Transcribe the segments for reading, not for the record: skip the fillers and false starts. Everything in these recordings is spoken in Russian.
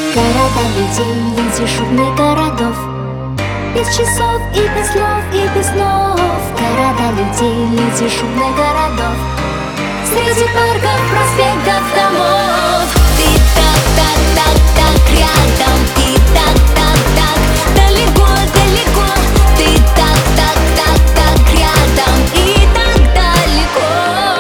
Города людей, люди шумных городов, без часов и без слов, и без снов. Города людей, люди шумных городов, среди парков, проспектов, домов. Ты так рядом, и так далеко, далеко. Ты так рядом, и так далеко.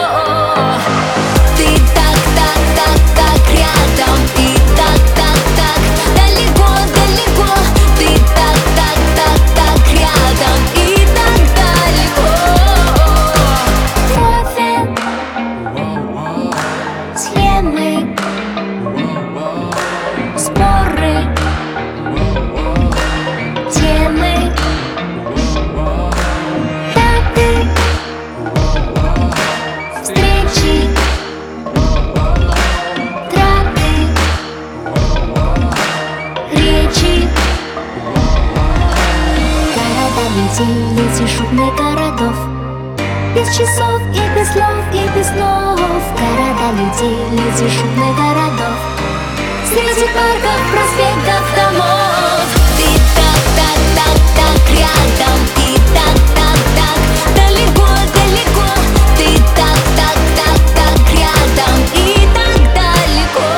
Ты так рядом, и так далеко, далеко. Ты так рядом, и так далеко. Кофе, схемы, споры, темы, даты, встречи, траты, речи. Города людей, люди шумных городов, без часов и без слов, и без снов. Города людей, люди шумных городов, среди парков, проспектов, домов. Ты так рядом, и так далеко, далеко. Ты так рядом, и так далеко.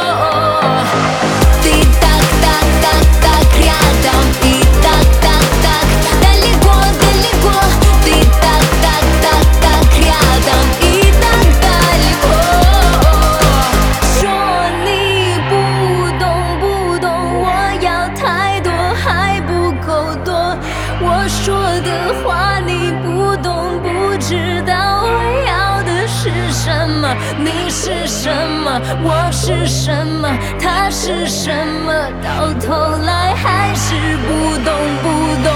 Ты так рядом, и так далеко, далеко. Ты так рядом, и так далеко.说你不懂不懂，我要太多还不够多。我说的话你不懂不知道，我要的是什么？你是什么？我是什么？他是什么？到头来还是不懂不懂。